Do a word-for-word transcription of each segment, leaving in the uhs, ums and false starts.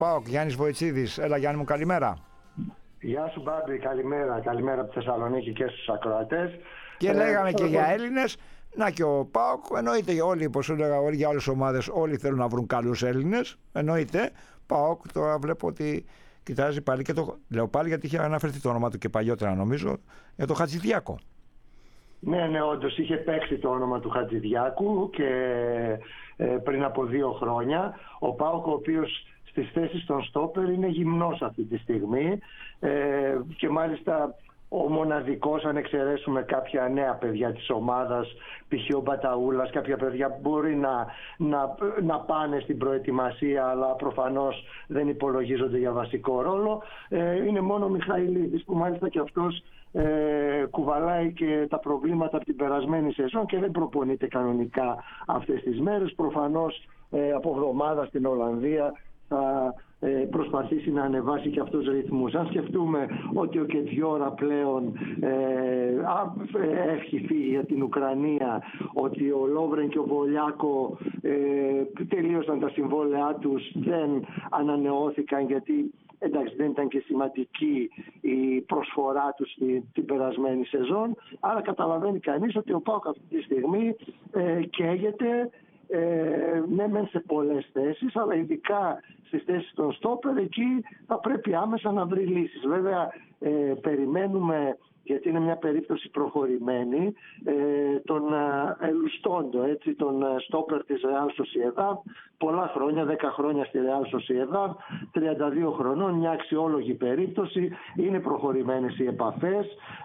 ΠΑΟΚ, Γιάννης Βοητσίδης. Έλα Γιάννη μου, καλημέρα. Γεια σου Μπάμπη, καλημέρα. Καλημέρα από τη Θεσσαλονίκη και στους ακροατές. Και ε, λέγαμε ε, και ε, για Έλληνες. Να και ο ΠΑΟΚ, εννοείται όλοι, όπως έλεγα, όλοι για όλες τις ομάδες, όλοι θέλουν να βρουν καλούς Έλληνες. Εννοείται. ΠΑΟΚ τώρα βλέπω ότι κοιτάζει πάλι και το. Λέω πάλι γιατί είχε αναφερθεί το όνομα του και παλιότερα, νομίζω, για το Χατζηδιάκο. Ναι, ναι, όντως είχε παίξει το όνομα του Χατζηδιάκου και ε, πριν από δύο χρόνια. Ο ΠΑΟΚ, ο οποίος στις θέσεις των στόπερ είναι γυμνός αυτή τη στιγμή ε, και μάλιστα ο μοναδικός, αν εξαιρέσουμε κάποια νέα παιδιά της ομάδας, π.χ. ο Μπαταούλας, κάποια παιδιά που μπορεί να, να, να πάνε στην προετοιμασία αλλά προφανώς δεν υπολογίζονται για βασικό ρόλο, ε, είναι μόνο ο Μιχαηλίδης που μάλιστα και αυτός ε, κουβαλάει και τα προβλήματα από την περασμένη σεζόν και δεν προπονείται κανονικά αυτές τις μέρες. Προφανώς ε, από εβδομάδα στην Ολλανδία θα ε, προσπαθήσει να ανεβάσει και αυτούς ρυθμούς. Αν σκεφτούμε ότι ο Κετζιόρα πλέον ε, α, ε, έχει φύγει για την Ουκρανία, ότι ο Λόβρεν και ο Βολιάκο ε, τελείωσαν τα συμβόλαιά τους, δεν ανανεώθηκαν γιατί εντάξει δεν ήταν και σημαντική η προσφορά τους την, την περασμένη σεζόν, άρα καταλαβαίνει κανείς ότι ο ΠΑΟΚ αυτή τη στιγμή ε, καίγεται. Ε, ναι μεν σε πολλές θέσεις, αλλά ειδικά στις θέσεις των στόπερ εκεί θα πρέπει άμεσα να βρει λύσεις. Βέβαια ε, περιμένουμε, γιατί είναι μια περίπτωση προχωρημένη, ε, τον Ελουστόντο, έτσι, τον στόπερ της Real Sociedad, πολλά χρόνια, δέκα χρόνια στη Real Sociedad, τριάντα δύο χρονών, μια αξιόλογη περίπτωση, είναι προχωρημένες οι επαφές,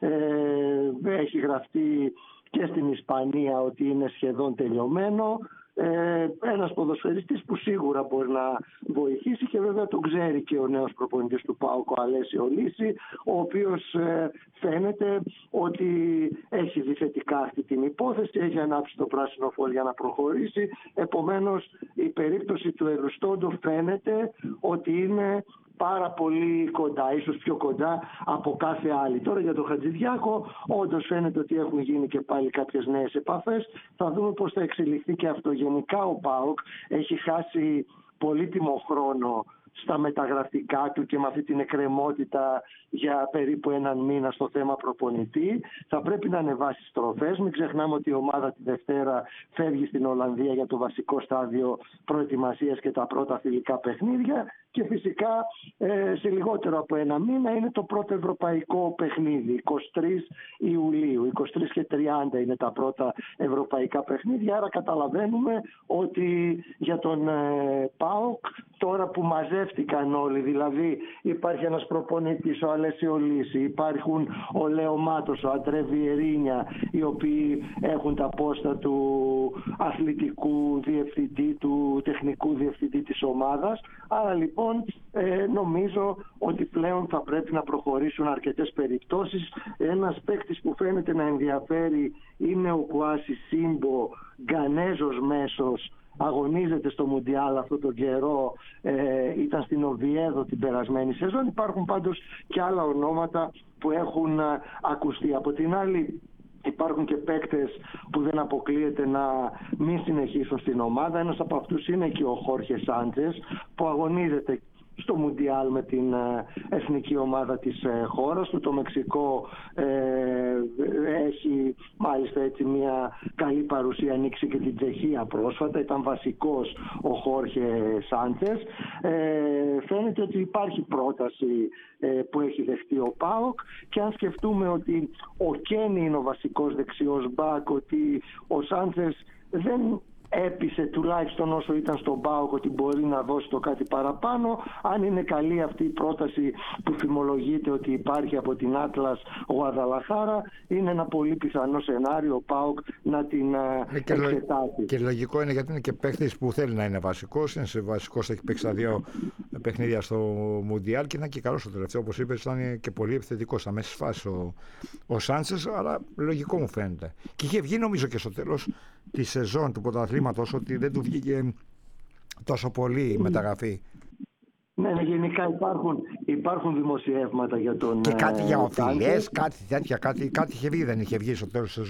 ε, έχει γραφτεί και στην Ισπανία ότι είναι σχεδόν τελειωμένο. Ε, ένας ποδοσφαιριστής που σίγουρα μπορεί να βοηθήσει και βέβαια τον ξέρει και ο νέος προπονητής του ΠΑΟΚ, ο Αλέσιο Λύση, ο οποίος ε, φαίνεται ότι έχει δει θετικά αυτή την υπόθεση, έχει ανάψει το πράσινο φως για να προχωρήσει. Επομένως η περίπτωση του Ελουστόντο φαίνεται ότι είναι πάρα πολύ κοντά, ίσως πιο κοντά από κάθε άλλη. Τώρα για τον Χατζηδιάκο όντως φαίνεται ότι έχουν γίνει και πάλι κάποιες νέες επαφές. Θα δούμε πώς θα εξελιχθεί και αυτό. Γενικά ο ΠΑΟΚ έχει χάσει πολύτιμο χρόνο στα μεταγραφικά του και με αυτή την εκκρεμότητα για περίπου έναν μήνα στο θέμα προπονητή. Θα πρέπει να ανεβάσει στροφές. Μην ξεχνάμε ότι η ομάδα τη Δευτέρα φεύγει στην Ολλανδία για το βασικό στάδιο προετοιμασίας και τα πρώτα φιλικά παιχνίδια και φυσικά ε, σε λιγότερο από ένα μήνα είναι το πρώτο ευρωπαϊκό παιχνίδι, εικοστή τρίτη Ιουλίου. είκοσι τρεις και τριάντα είναι τα πρώτα ευρωπαϊκά παιχνίδια, άρα καταλαβαίνουμε ότι για τον ε, ΠΑΟΚ τώρα που μαζεύτηκαν όλοι, δηλαδή υπάρχει ένας προπονητής, ο Αλέσιο Λύση, υπάρχουν ο Λέο Μάτος, ο Αντρέ Βιερίνια, οι οποίοι έχουν τα πόστα του αθλητικού διευθυντή, του τεχνικού διευθυντή της ομάδας. Άρα λοιπόν ε, νομίζω ότι πλέον θα πρέπει να προχωρήσουν αρκετές περιπτώσεις. Ένας παίκτης που φαίνεται να ενδιαφέρει είναι ο Κουάσι Σίμπο, Γκανέζος μέσος, αγωνίζεται στο Μουντιάλ αυτόν τον καιρό, ε, ήταν στην Οβιέδο την περασμένη σεζόν. Υπάρχουν πάντως και άλλα ονόματα που έχουν α, ακουστεί. Από την άλλη υπάρχουν και παίκτες που δεν αποκλείεται να μην συνεχίσουν στην ομάδα. Ένας από αυτούς είναι και ο Χόρχε Σάντσες που αγωνίζεται στο Μουντιάλ με την εθνική ομάδα της χώρας του. Το Μεξικό ε, έχει μάλιστα έτσι μια καλή παρουσία, ανοίξει και την Τσεχία πρόσφατα, ήταν βασικός ο Χόρχε Σάντσες. Ε, φαίνεται ότι υπάρχει πρόταση ε, που έχει δεχτεί ο ΠΑΟΚ και αν σκεφτούμε ότι ο Κένι είναι ο βασικός δεξιός μπακ, ότι ο Σάντσες δεν έπεισε τουλάχιστον όσο ήταν στον ΠΑΟΚ ότι μπορεί να δώσει το κάτι παραπάνω. Αν είναι καλή αυτή η πρόταση που φημολογείται ότι υπάρχει από την Άτλας Γουαδαλαχάρα, είναι ένα πολύ πιθανό σενάριο ο ΠΑΟΚ να την ε, εξετάσει. Και λογικό είναι γιατί είναι και παίκτης που θέλει να είναι βασικός. Είναι σε βασικός, έχει παίξει τα δύο παιχνίδια στο Μουντιάλ και ήταν και καλός στο τελευταίο. Όπως είπες, ήταν και πολύ επιθετικός στα μέση φάση ο, ο Σάντσες, αλλά λογικό μου φαίνεται. Και είχε βγει νομίζω και στο τέλος τη σεζόν του πρωταθλήματος ότι δεν του βγήκε τόσο πολύ η μεταγραφή. Ναι, ναι, γενικά υπάρχουν, υπάρχουν δημοσιεύματα για τον... Και κάτι για οφειλές, κάτι τέτοια, κάτι, κάτι είχε βγει, δεν είχε βγει στο τέλος της σεζόν.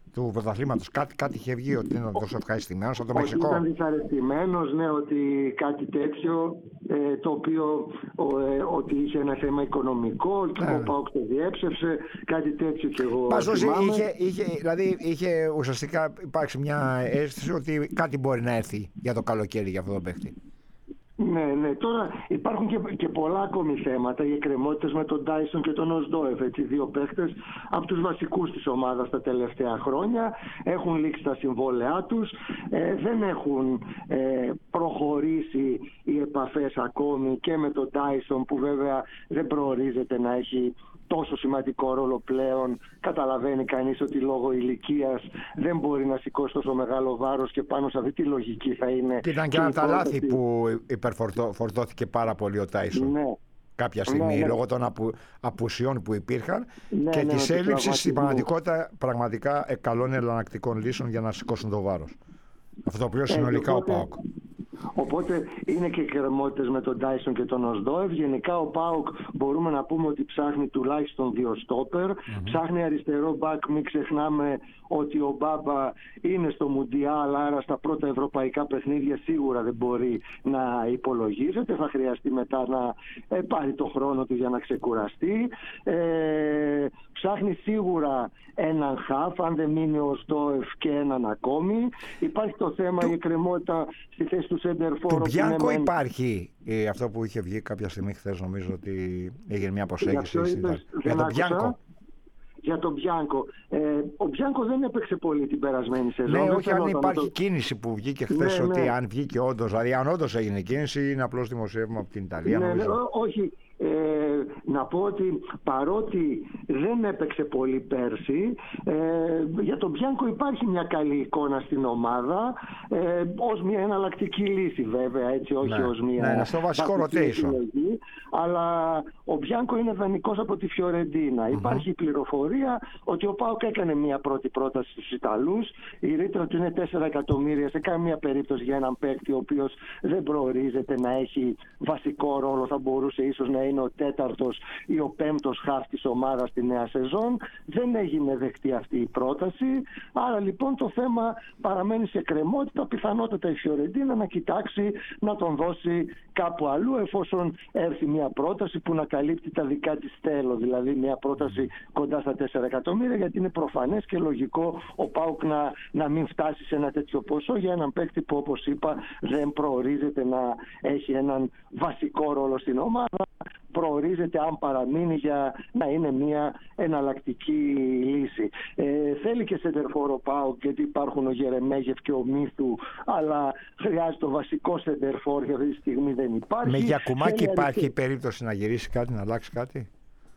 του πρωταθλήματος. Κάτι, κάτι είχε βγει ότι ήταν τόσο ευχαριστημένος από το Όχι, Μεξικό. ήταν δυσαρεστημένος, ναι, ότι κάτι τέτοιο, ε, το οποίο ο, ε, ότι είχε ένα θέμα οικονομικό και ναι, ο ΠΑΟΚ το διέψευσε, κάτι τέτοιο και εγώ Πάσος θυμάμαι. είχε, είχε, δηλαδή είχε ουσιαστικά υπάρξει μια αίσθηση ότι κάτι μπορεί να έρθει για το καλοκαίρι για αυτό το παίχτη. Ναι, ναι. Τώρα υπάρχουν και, και πολλά ακόμη θέματα. Οι εκκρεμότητες με τον Τάισον και τον Οσντόεφ, έτσι, δύο παίχτες από τους βασικούς της ομάδας τα τελευταία χρόνια. Έχουν λήξει τα συμβόλαιά τους. Ε, δεν έχουν ε, προχωρήσει οι επαφές ακόμη και με τον Τάισον, που βέβαια δεν προορίζεται να έχει τόσο σημαντικό ρόλο πλέον. Καταλαβαίνει κανείς ότι λόγω ηλικίας δεν μπορεί να σηκώσει τόσο μεγάλο βάρος και πάνω σε αυτή τη λογική θα είναι. Και ήταν και ένα από τα λάθη που υπερφορτώθηκε πάρα πολύ ο Τάισον. Ναι. Κάποια στιγμή, ναι, ναι. λόγω των απου, απουσιών που υπήρχαν ναι, και ναι, της ναι, έλλειψης στην πραγματικότητα πραγματικά καλών εναλλακτικών λύσεων για να σηκώσουν το βάρος. Αυτό το οποίο συνολικά οπότε, ο ΠΑΟΚ. Οπότε είναι και εκκρεμότητες με τον Τάισον και τον Οσντόεφ. Γενικά ο ΠΑΟΚ μπορούμε να πούμε ότι ψάχνει τουλάχιστον δύο στόπερ. Mm-hmm. Ψάχνει αριστερό μπακ. Μην ξεχνάμε ότι ο Μπάμπα είναι στο Μουντιάλ, άρα στα πρώτα ευρωπαϊκά παιχνίδια σίγουρα δεν μπορεί να υπολογίζεται. Θα χρειαστεί μετά να ε, πάρει το χρόνο του για να ξεκουραστεί. Ε, ψάχνει σίγουρα έναν χαφ, αν δεν μείνει ο Οσντόεφ και έναν ακόμη. Υπάρχει το θέμα, του... η εκκρεμότητα στη θέση του σέντερφορ. Του Μπιάνκο με... υπάρχει ε, αυτό που είχε βγει κάποια στιγμή χθες, νομίζω ότι έγινε μια προσέγγιση. Για, για τον Μπιάνκο. Για τον Μπιάνκο. Ε, ο Μπιάνκο δεν έπαιξε πολύ την περασμένη σεζόν. Ναι, όχι, αν υπάρχει το... κίνηση που βγήκε χθες, ναι, ότι ναι. αν βγήκε όντως, δηλαδή αν όντως έγινε κίνηση, είναι απλώς δημοσίευμα από την Ιταλία. Ναι, ναι, όχι. Ε, να πω ότι παρότι δεν έπαιξε πολύ πέρσι, ε, για τον Μπιάνκο υπάρχει μια καλή εικόνα στην ομάδα, ε, ως μια εναλλακτική λύση βέβαια, έτσι, όχι ναι, ως μια ναι, ναι, στο βασικό rotation. Αλλά ο Μπιάνκο είναι δανεικός από τη Φιωρεντίνα. Mm-hmm. Υπάρχει πληροφορία ότι ο ΠΑΟΚ έκανε μια πρώτη πρόταση στους Ιταλούς. Η ρήτρα του είναι τέσσερα εκατομμύρια σε καμία περίπτωση για έναν παίκτη ο οποίος δεν προορίζεται να έχει βασικό ρόλο, θα μπορούσε ίσως να είναι ο τέταρτος ή ο πέμπτος χαφ της ομάδας στη νέα σεζόν. Δεν έγινε δεκτή αυτή η πρόταση. Άρα λοιπόν το θέμα παραμένει σε κρεμότητα. Πιθανότατα η Φιωρεντίνα να κοιτάξει να τον δώσει κάπου αλλού, εφόσον έρθει μια πρόταση που να καλύπτει τα δικά της θέλω. Δηλαδή μια πρόταση κοντά στα τέσσερα εκατομμύρια, γιατί είναι προφανές και λογικό ο ΠΑΟΚ να, να μην φτάσει σε ένα τέτοιο ποσό για έναν παίκτη που, όπως είπα, δεν προορίζεται να έχει έναν βασικό ρόλο στην ομάδα. Προορίζεται, αν παραμείνει, για να είναι μια εναλλακτική λύση. Ε, θέλει και σεντερφόρ ΠΑΟΚ, γιατί υπάρχουν ο Γερεμέγεφ και ο Μύθου, αλλά χρειάζεται το βασικό σεντερφόρ, για αυτή τη στιγμή δεν υπάρχει. Με Γιακουμάκη υπάρχει και... περίπτωση να γυρίσει κάτι, να αλλάξει κάτι?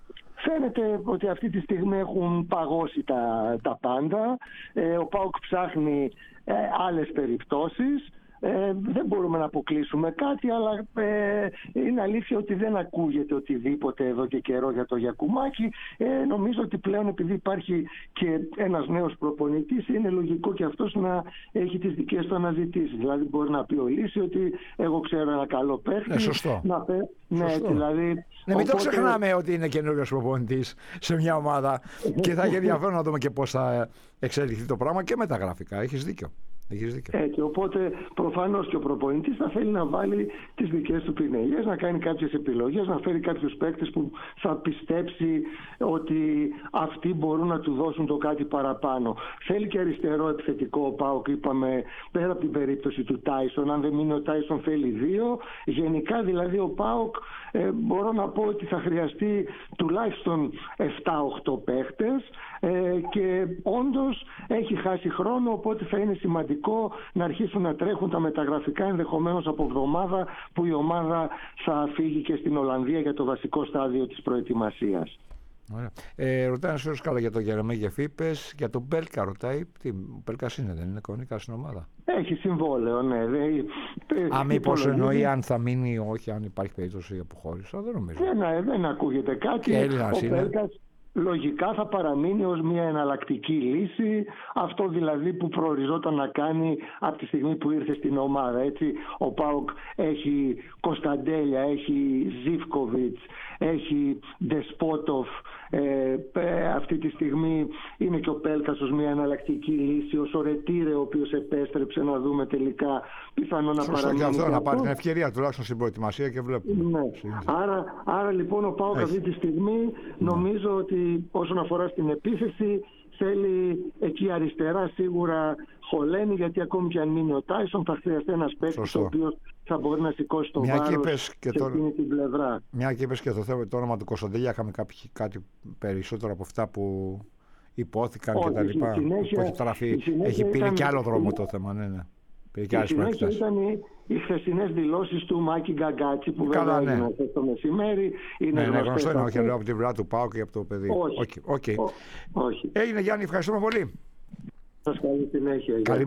Φαίνεται ότι αυτή τη στιγμή έχουν παγώσει τα, τα πάντα. Ε, ο ΠΑΟΚ ψάχνει ε, άλλες περιπτώσεις. Ε, δεν μπορούμε να αποκλείσουμε κάτι, αλλά ε, είναι αλήθεια ότι δεν ακούγεται οτιδήποτε εδώ και καιρό για το Γιακουμάκη. Ε, νομίζω ότι πλέον, επειδή υπάρχει και ένας νέος προπονητής, είναι λογικό και αυτός να έχει τις δικές του αναζητήσεις. Δηλαδή μπορεί να πει ο Λύση ότι εγώ ξέρω ένα καλό παίχτη. Ναι, σωστό. Να πέ... Ναι, δηλαδή... Ναι, μην οπότε... το ξεχνάμε ότι είναι καινούριος προπονητής σε μια ομάδα και θα έχει ενδιαφέρον να δούμε και πώς θα εξελιχθεί το πράγμα και με τα γραφικά. Έχεις δίκιο. Έτσι, οπότε προφανώς και ο προπονητής θα θέλει να βάλει τις δικές του πινελιές, να κάνει κάποιες επιλογές, να φέρει κάποιους παίκτες που θα πιστέψει ότι αυτοί μπορούν να του δώσουν το κάτι παραπάνω. Θέλει και αριστερό επιθετικό ο ΠΑΟΚ, είπαμε, πέρα από την περίπτωση του Τάισον. Αν δεν μείνει ο Τάισον θέλει δύο. Γενικά δηλαδή ο ΠΑΟΚ ε, μπορώ να πω ότι θα χρειαστεί τουλάχιστον επτά οχτώ παίκτες ε, και όντως έχει χάσει χρόνο, οπότε θα είναι σημαντικό να αρχίσουν να τρέχουν τα μεταγραφικά, ενδεχομένως από εβδομάδα που η ομάδα θα φύγει και στην Ολλανδία για το βασικό στάδιο της προετοιμασίας. Ωραία. Ε, ρωτάει ένας φίλος καλά για τον Γερεμέγεφ, είπες, για τον Μπέλκα ρωτάει. Τι, ο Μπέλκας είναι, δεν είναι κανονικά στην ομάδα? Έχει συμβόλαιο, ναι. Α, μήπως εννοεί αν θα μείνει ή όχι, αν υπάρχει περίπτωση αποχώρηση? Δεν νομίζω. Δεν, δεν ακούγεται κάτι. Και Έλληνας ο είναι. Μπέλκας, λογικά θα παραμείνει ως μια εναλλακτική λύση, αυτό δηλαδή που προοριζόταν να κάνει από τη στιγμή που ήρθε στην ομάδα. Έτσι, ο ΠΑΟΚ έχει Κωνσταντέλια, έχει Ζίβκοβιτς, έχει Ντεσπότοφ, ε, ε, αυτή τη στιγμή είναι και ο Πέλκας ως μια εναλλακτική λύση, ο Σορετήρε ο οποίος επέστρεψε, να δούμε τελικά πιθανό να παραμείνει. Και αυτό, να πάρει την ευκαιρία τουλάχιστον στην προετοιμασία και βλέπουμε. Ναι. Άρα, άρα λοιπόν ο ΠΑΟΚ αυτή τη στιγμή νομίζω ναι. ότι όσον αφορά στην επίθεση θέλει εκεί αριστερά σίγουρα Χολένη, γιατί ακόμη και αν μείνει ο Τάισον θα χρειαστεί ένας παίκτης ο οποίος θα μπορεί να σηκώσει το μια βάρος σε το... εκείνη την πλευρά. Μια και είπες και το, θέμα, το όνομα του Κωνσταντέλια, είχαμε κάποιοι, κάτι περισσότερο από αυτά που υπόθηκαν και τα λοιπά. Συνέχεια, έχει τραφεί, έχει πήρε ήταν... και άλλο δρόμο το θέμα, ναι, ναι. Η συνέχεια ήταν οι, οι χθεσινές δηλώσεις του Μάκη Γκαγκάτσι που καλά, βέβαια ναι. έγινε το μεσημέρι. Είναι ναι, ναι, γνωστό είναι, όχι λέω από την πλευρά του ΠΑΟΚ και από το παιδί. Όχι. Okay. Okay. Ό, όχι. Έγινε Γιάννη, ευχαριστούμε πολύ. Σας καλή συνέχεια.